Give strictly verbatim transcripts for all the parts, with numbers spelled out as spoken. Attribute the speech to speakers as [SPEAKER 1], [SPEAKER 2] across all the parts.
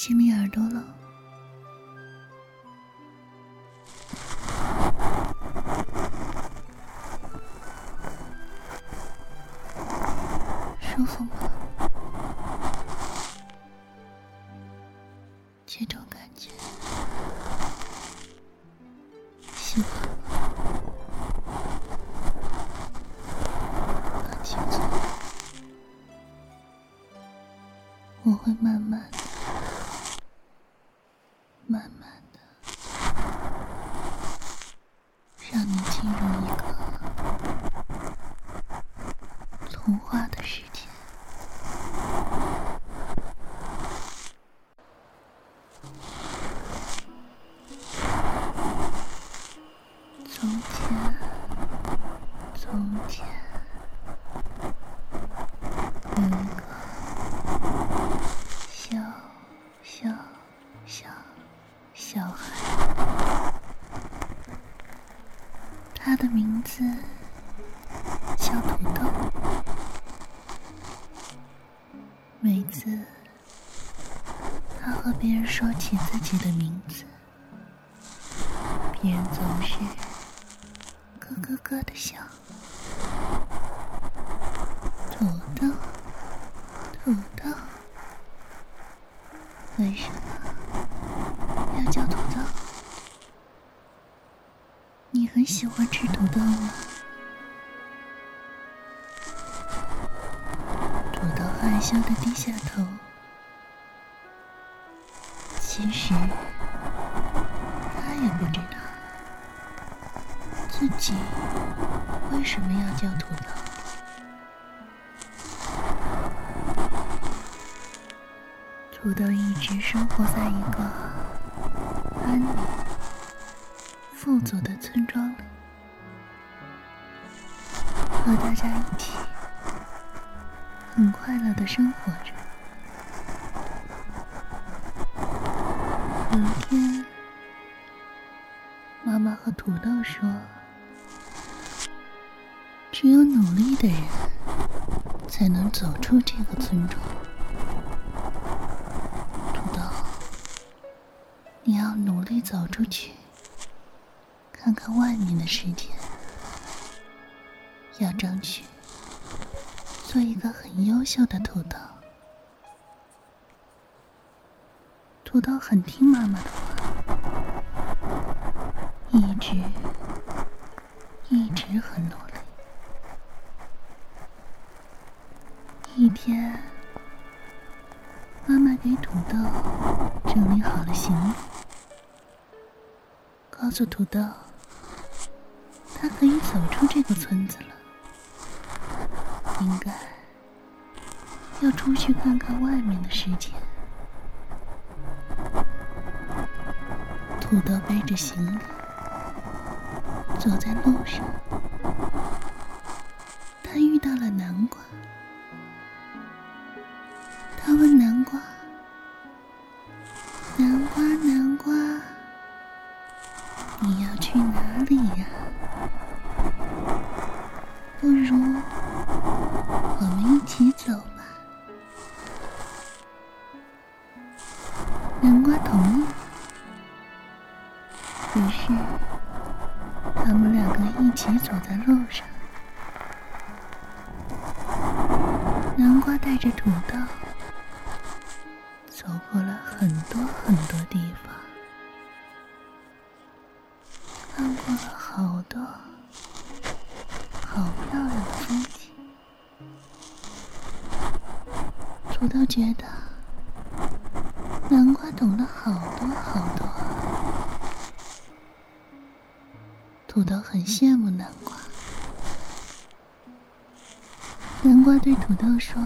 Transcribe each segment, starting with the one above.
[SPEAKER 1] 亲密耳朵了。舒服吗？这种感觉喜欢吗？放轻松，我会慢慢的慢慢的让你进入一个童话的世界。从前，从前，有一个小小小小孩，他的名字叫土豆。每次他和别人说起自己的名字，别人总是咯咯咯的笑。土豆，土豆，为什么要叫土豆？你很喜欢吃土豆吗？土豆害羞地低下头。其实他也不知道自己为什么要叫土豆。土豆一直生活在一个安宁、富足的村庄里，和大家一起很快乐地生活着。有一天，妈妈和土豆说，只有努力的人才能走出这个村庄。土豆，你要努力走出去，看看外面的世界，要争取做一个很优秀的土豆。土豆很听妈妈的话，一直一直很努力。一天，妈妈给土豆整理好了行李，告诉土豆他可以走出这个村子了，应该要出去看看外面的世界。土豆背着行李走在路上，他遇到了南瓜。他问南瓜：“南瓜，南瓜，你要去哪里呀？不如我们一起走吧。”南瓜同意。于是他们两个一起走在路上。南瓜带着土豆走过了很多很多地方，看过了好多好漂亮的风景。土豆觉得南瓜懂了好多好多。土豆很羡慕南瓜。南瓜对土豆说：“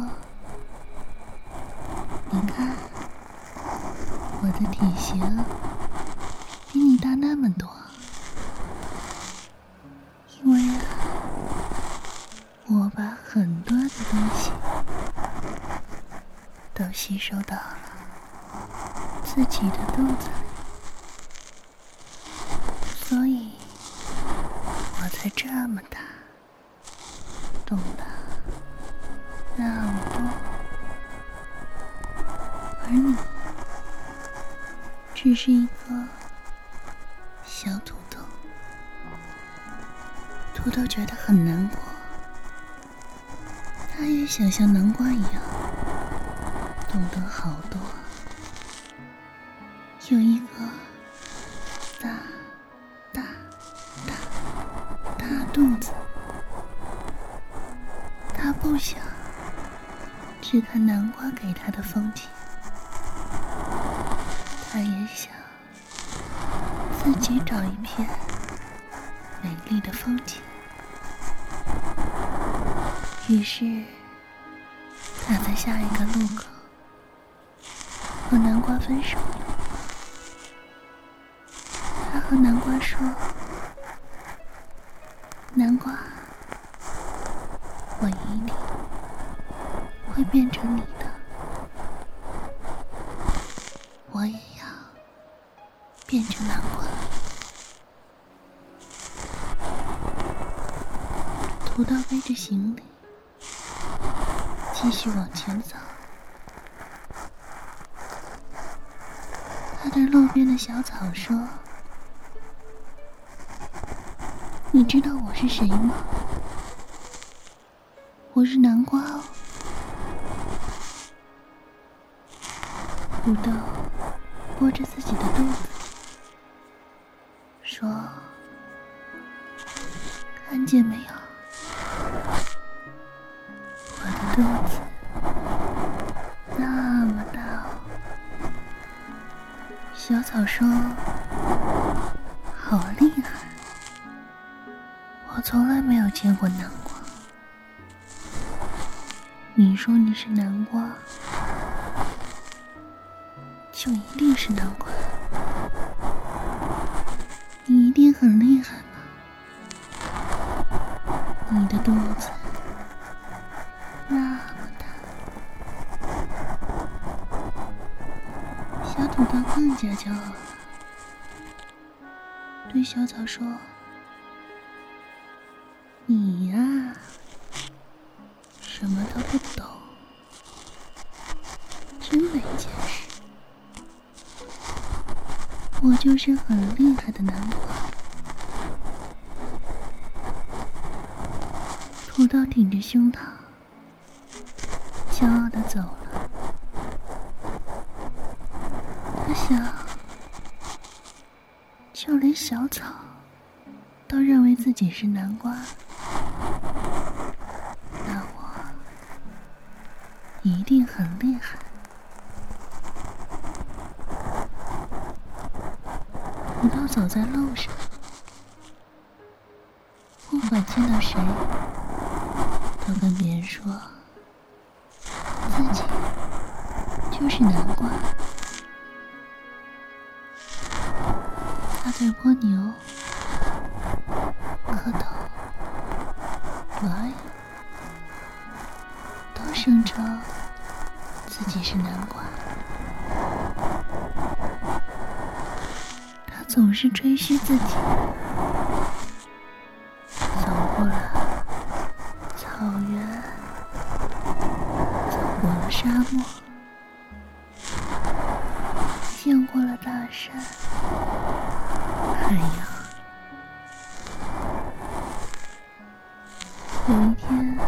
[SPEAKER 1] 你看，我的体型比你大那么多，因为啊，我把很多的东西都吸收到了自己的肚子里，所以我才这么大，懂了那么多。而你只是一个小土豆。土豆觉得很难过，他也想像南瓜一样懂得好多，有一个大大大大肚子。他不想只看南瓜给他的风景，他也想自己找一片美丽的风景。于是他在下一个路口和南瓜分手。他和南瓜说：南瓜，我一定会变成你的，我也要变成南瓜。土豆背着行李继续往前走，他对路边的小草说：你知道我是谁吗？我是南瓜哦。土豆拨着自己的肚子说：看见没有，我的肚子那么大哦。小草说：好厉害，我从来没有见过南瓜。你说你是南瓜，就一定是南瓜，你一定很厉害吧？你的肚子那么大。小土豆更加骄傲了，对小草说：你呀，什么都不懂，真没见识。我就是很厉害的南瓜。土豆挺着胸膛，骄傲地走了。他想，就连小草都认为自己是南瓜，那我一定很厉害。土豆走在路上，不管见到谁，都跟别人说自己就是南瓜。他对蜗牛、蝌蚪、蚂蚁都声称自己是南瓜。他总是吹嘘自己走过了草原，走过了沙漠，见过了大山、海洋。有一天，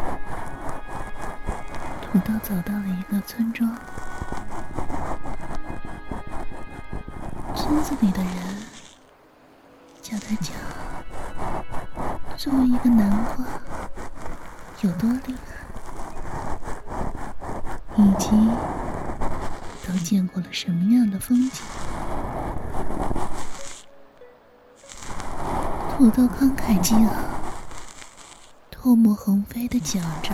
[SPEAKER 1] 土豆走到了一个村庄，村子里的人叫他讲作为一个南瓜有多厉害，以及都见过了什么样的风景。土豆慷慨激昂，唾沫横飞地讲着。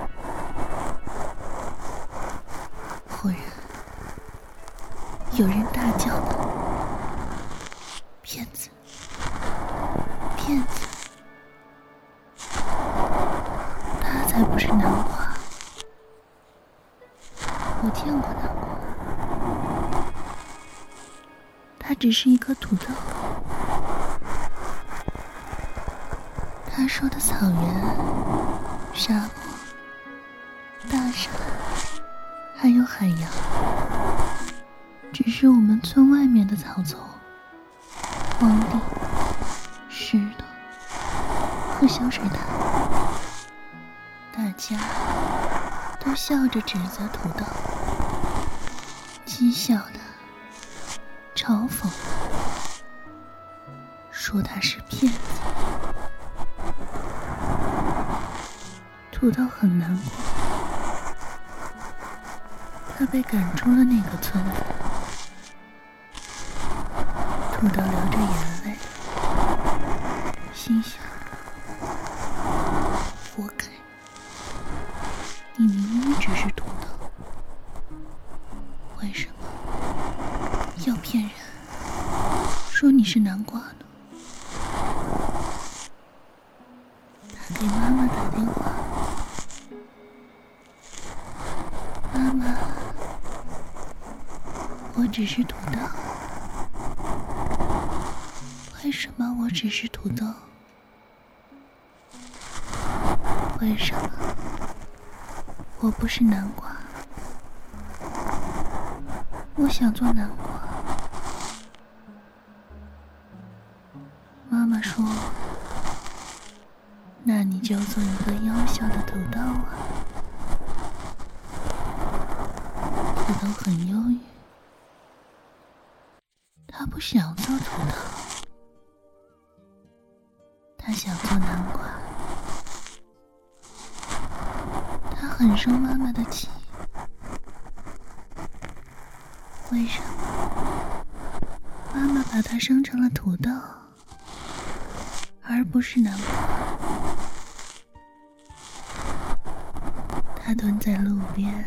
[SPEAKER 1] 忽然，有人大叫道：骗子！骗子！他才不是南瓜，我见过南瓜，他只是一颗土豆。他说的草原、沙漠、大山还有海洋， 只是我们村外面的草丛、荒地、石头和小水潭，大家都笑着指责土豆，讥笑的、嘲讽的，说他是骗子。土豆很难过，他被赶出了那个村子。土豆流着眼泪，心想：活该，你明明只是土豆，为什么要骗人说你是南瓜呢？他给妈妈打电话，妈妈，我只是土豆。为什么我只是土豆？为什么我不是南瓜？我想做南瓜。妈妈说：“那你就做一个优秀的土豆啊。”土豆很忧郁，他不想做土豆。他想做南瓜，他很生妈妈的气。为什么妈妈把他生成了土豆，而不是南瓜？他蹲在路边，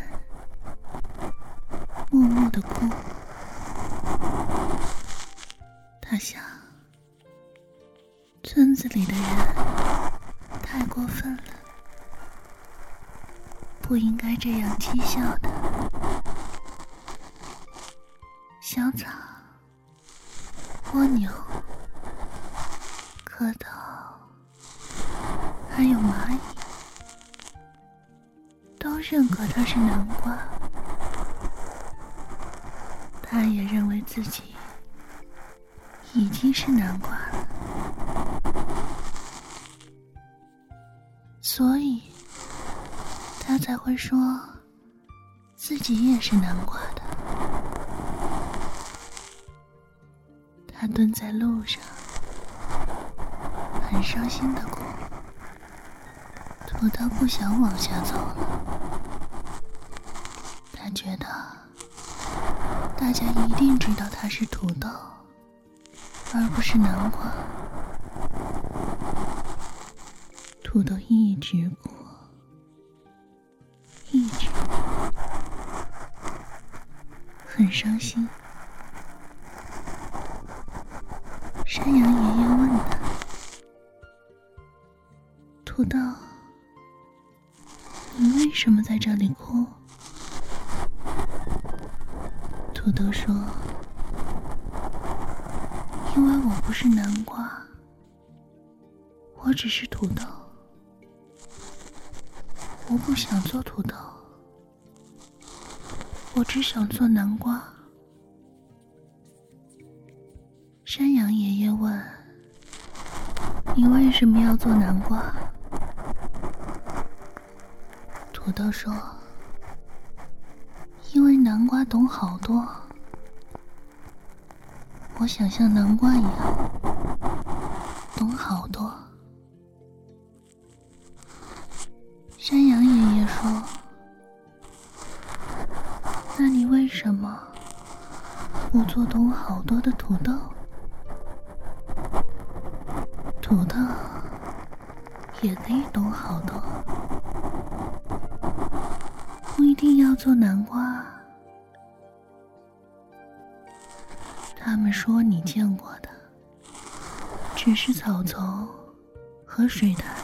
[SPEAKER 1] 默默地哭。他想，村子里的人太过分了，不应该这样讥笑的。小草、蜗牛、蝌蚪，还有蚂蚁，都认可他是南瓜。他也认为自己已经是南瓜了。所以他才会说自己也是南瓜的。他蹲在路上，很伤心的哭。土豆不想往下走了，他觉得大家一定知道他是土豆，而不是南瓜。土豆一直哭，一直哭，很伤心。山羊爷爷问他：“土豆，你为什么在这里哭？”土豆说：“因为我不是南瓜，我只是土豆。我不想做土豆，我只想做南瓜。”山羊爷爷问：“你为什么要做南瓜？”土豆说：“因为南瓜懂好多，我想像南瓜一样懂好多。”山羊爷爷说：“那你为什么不做懂好多的土豆？土豆也可以懂好多，不一定要做南瓜。”他们说你见过的只是草丛和水潭，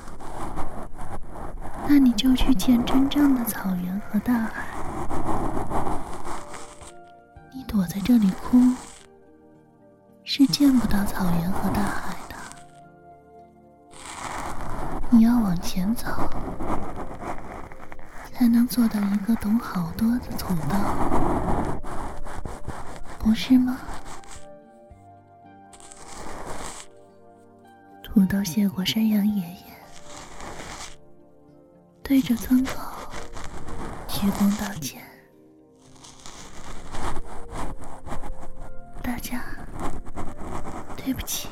[SPEAKER 1] 那你就去见真正的草原和大海。你躲在这里哭，是见不到草原和大海的。你要往前走，才能做到一个懂好多的土豆。 不是吗？土豆谢过山羊爷爷，对着村口鞠躬道歉。大家对不起，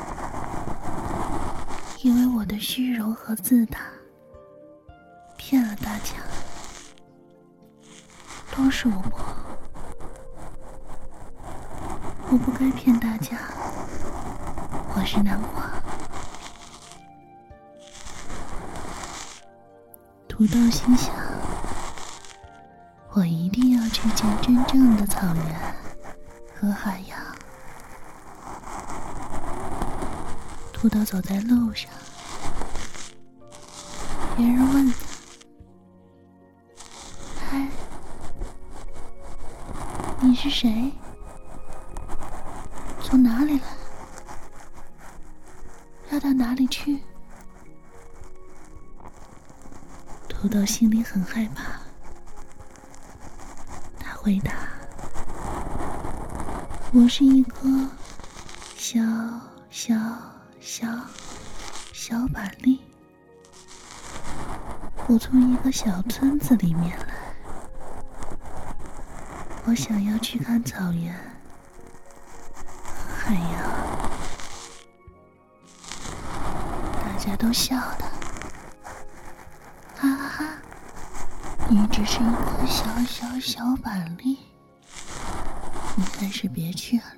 [SPEAKER 1] 因为我的虚荣和自大骗了大家，都是我不好，我不该骗大家，我是南瓜。土豆心想，我一定要去见真正的草原和海洋。土豆走在路上，别人问他：嗨，你是谁？从哪里来？要到哪里去？土豆心里很害怕，他回答：我是一颗小小小小板栗，我从一个小村子里面来，我想要去看草原、海洋。大家都笑他，哈哈哈，你只是一颗小小小板栗，你还是别去了，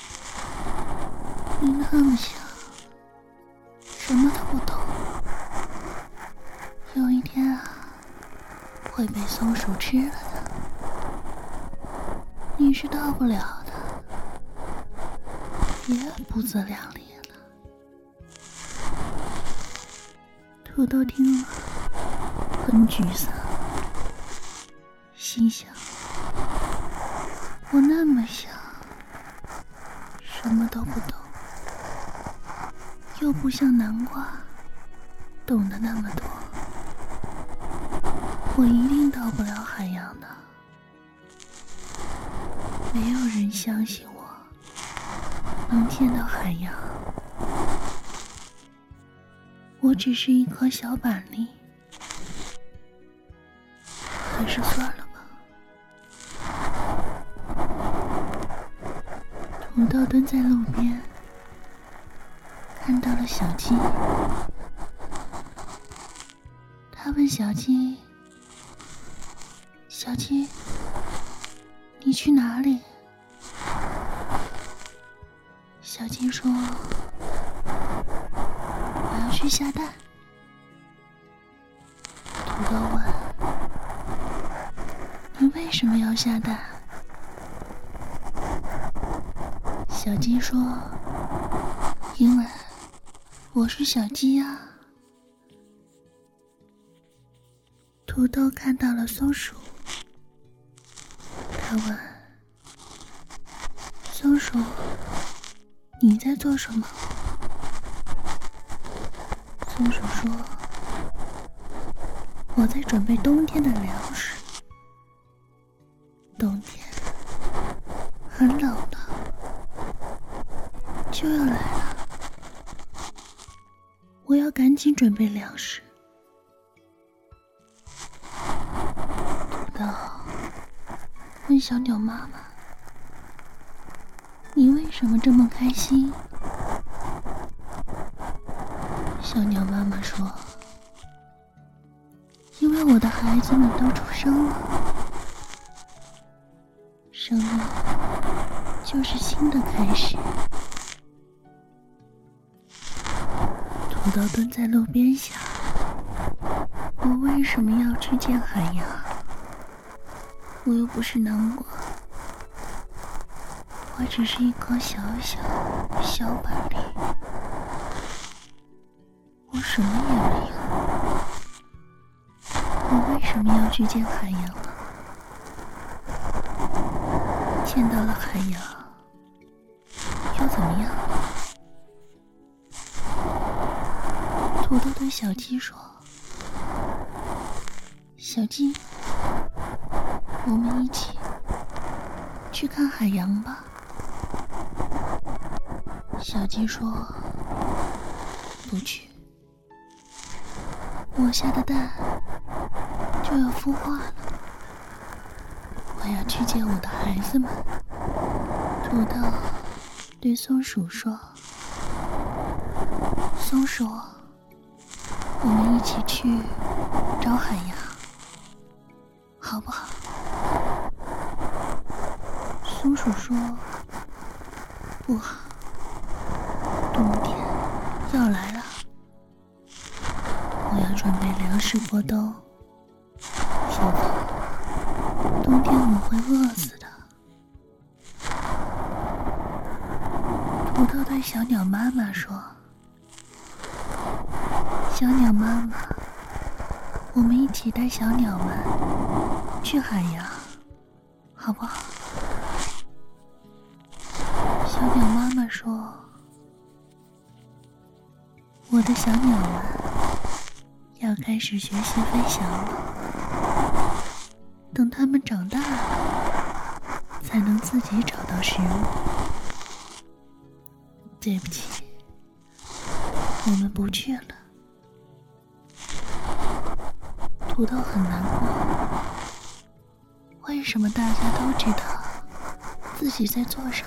[SPEAKER 1] 你那么小，什么都不懂，有一天啊，会被松鼠吃了的，你是到不了的，别不自量力了。土豆听了很沮丧，心想，我那么小，什么都不懂，又不像南瓜懂得那么多，我一定到不了海洋的。没有人相信我能见到海洋，我只是一颗小板栗，还是算了吧。土豆蹲在路边，看到了小鸡，他问小鸡：小鸡，你去哪里？小鸡说：我要去下蛋。土豆问：你为什么要下蛋？小鸡说：因为我是小鸡啊。土豆看到了松鼠，他问：松鼠，你在做什么？松鼠说：我在准备冬天的粮食。冬天很冷的，就要来了，我要赶紧准备粮食。土豆问小鸟妈妈：你为什么这么开心？小鸟妈妈说：因为我的孩子们都出生了，生命就是新的开始。土豆蹲在路边想：我为什么要去见海洋？我又不是南瓜，我只是一颗小小小板栗，我什么也没有，我为什么要去见海洋呢？见到了海洋又怎么样？土豆对小鸡说：小鸡，我们一起去去看海洋吧。小鸡说不去，我下的蛋就要孵化了，我要去接我的孩子们。土豆对松鼠说，松鼠，我们一起去找海洋好不好？松鼠说不好，冬天要来了，我要准备粮食过冬，否则冬天我会饿死的。土豆对小鸟妈妈说，小鸟妈妈，我们一起带小鸟们去海洋好不好？小鸟妈妈说，我的小鸟们要开始学习飞翔了，等它们长大了才能自己找到食物。对不起，我们不去了。土豆很难过，为什么大家都知道自己在做什么？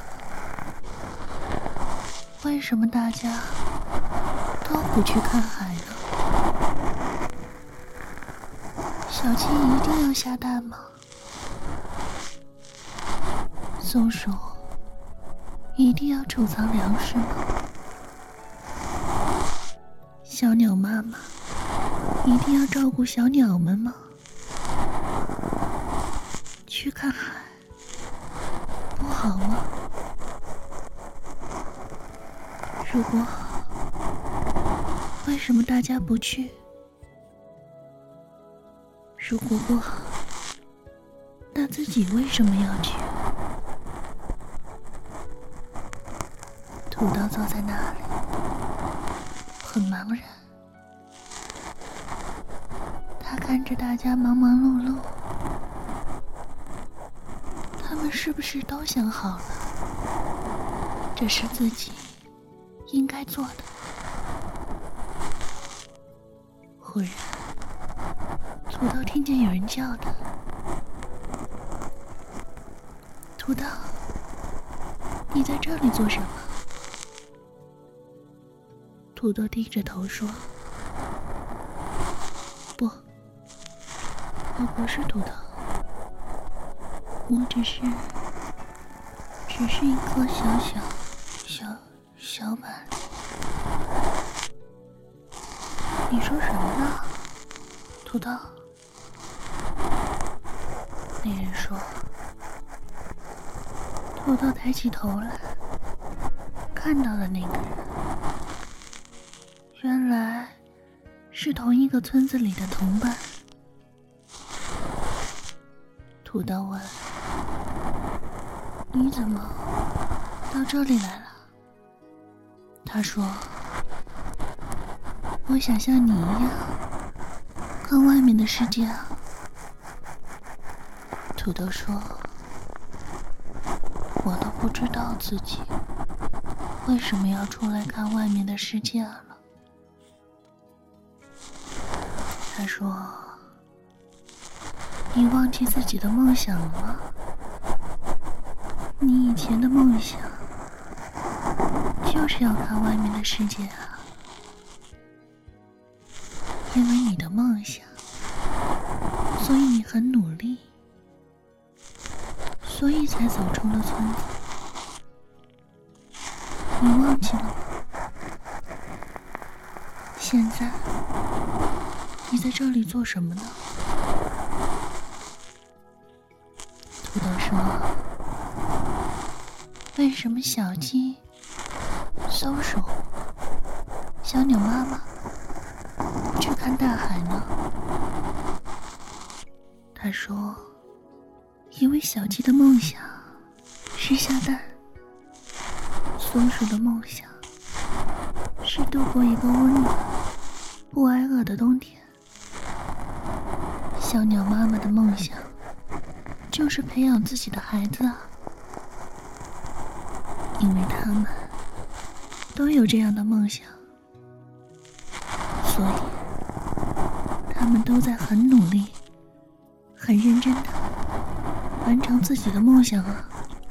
[SPEAKER 1] 为什么大家都不去看海呢？小鸡一定要下蛋吗？松鼠一定要储藏粮食吗？小鸟妈妈一定要照顾小鸟们吗？去看海不好吗？如果好，为什么大家不去？如果不好，那自己为什么要去？土豆坐在那里，很茫然。他看着大家忙忙碌碌，他们是不是都想好了，这是自己应该做的？忽然，土豆听见有人叫他：“土豆，你在这里做什么？”土豆低着头说：“不，我不是土豆，我只是，只是一颗小小小小板。”你说什么呢，土豆？那人说。土豆抬起头来，看到了那个人，原来是同一个村子里的同伴。土豆问：“你怎么到这里来了？”他说：“我想像你一样看外面的世界啊。”土豆说：“我都不知道自己为什么要出来看外面的世界了。”他说：“你忘记自己的梦想了吗？你以前的梦想就是要看外面的世界啊。因为你的梦想，所以你很努力，所以才走出了村子。你忘记了吗？现在你在这里做什么呢？”土豆说：“为什么小鸡、松鼠、小鸟妈妈去看大海呢？”他说：“因为小鸡的梦想是下蛋，松鼠的梦想是度过一个温暖、不挨饿的冬天，小鸟妈妈的梦想就是培养自己的孩子啊。 因为他们都有这样的梦想，所以他们都在很努力很认真的完成自己的梦想啊。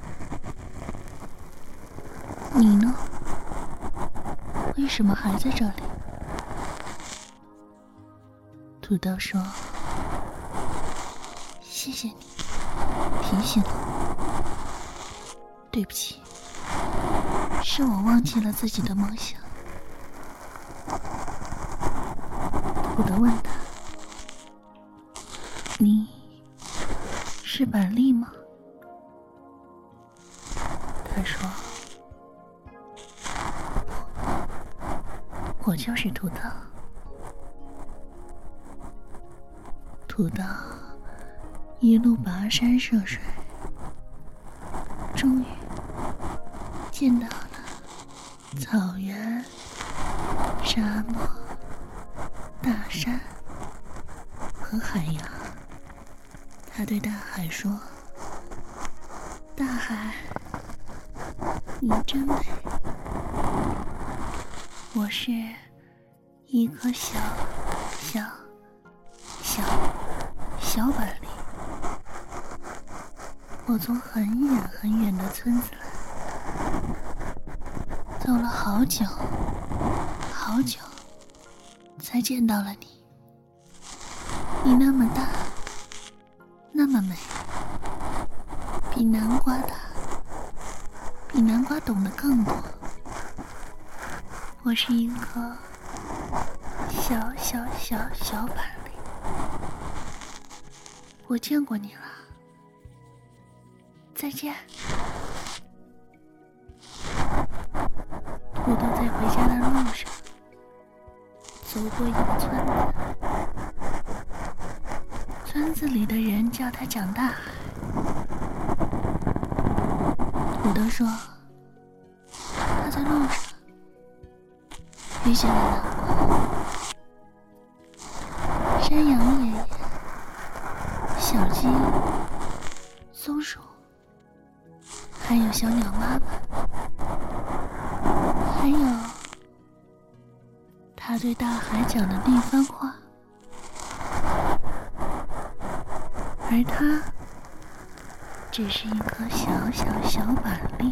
[SPEAKER 1] 你呢？为什么还在这里？土豆说，谢谢你提醒我，对不起，是我忘记了自己的梦想。土豆问他，你是板栗吗？他说，不，我就是土豆。土豆一路跋山涉水，终于见到了草原、沙漠、大山和海洋。他对大海说，大海，你真美，我是一颗小小小小板栗，我从很远很远的村子来，走了好久好久才见到了你。你那么大，那么美，比南瓜大，比南瓜懂得更多。我是一颗小小小小板栗，我见过你了，再见。土豆在回家的路上走过一个村子，村子里的人叫他蒋大海。土豆说，他在路上遇见了南瓜、山羊爷爷、小鸡、松鼠，还有小鸟妈妈，还有他对大海讲的那番话。而他只是一颗小小小板栗。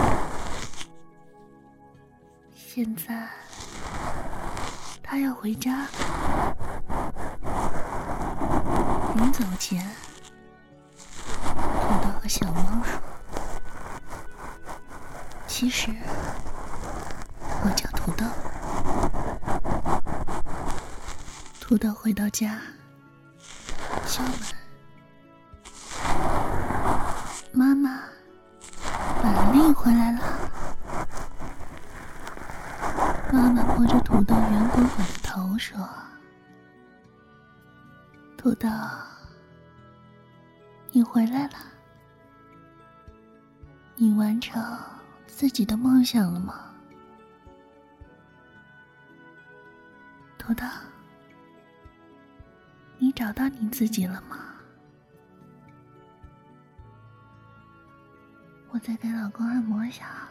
[SPEAKER 1] 现在他要回家了。临走前，土豆和小猫说，其实我叫土豆。土豆回到家敲门，妈妈，板栗回来了。妈妈摸着土豆圆滚滚的头说，土豆，你回来了，你完成自己的梦想了吗？土豆，你找到你自己了吗？我在给老公按摩小孩。